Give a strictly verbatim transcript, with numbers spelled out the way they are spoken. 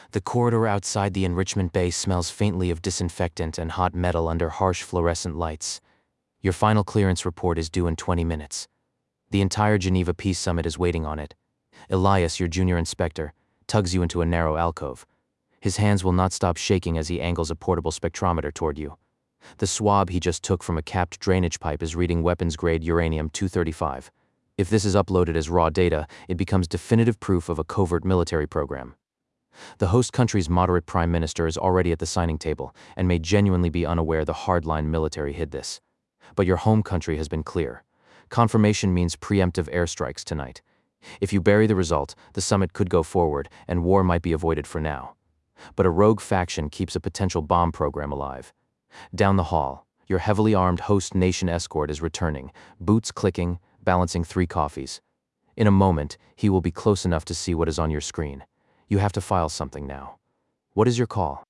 The corridor outside the enrichment bay smells faintly of disinfectant and hot metal under harsh fluorescent lights. Your final clearance report is due in twenty minutes. The entire Geneva Peace Summit is waiting on it. Elias, your junior inspector, tugs you into a narrow alcove. His hands will not stop shaking as he angles a portable spectrometer toward you. The swab he just took from a capped drainage pipe is reading weapons-grade uranium two thirty-five. If this is uploaded as raw data, it becomes definitive proof of a covert military program. The host country's moderate prime minister is already at the signing table and may genuinely be unaware the hardline military hid this. But your home country has been clear. Confirmation means preemptive airstrikes tonight. If you bury the result, the summit could go forward and war might be avoided for now. But a rogue faction keeps a potential bomb program alive. Down the hall, your heavily armed host nation escort is returning, boots clicking, balancing three coffees. In a moment, he will be close enough to see what is on your screen. You have to file something now. What is your call?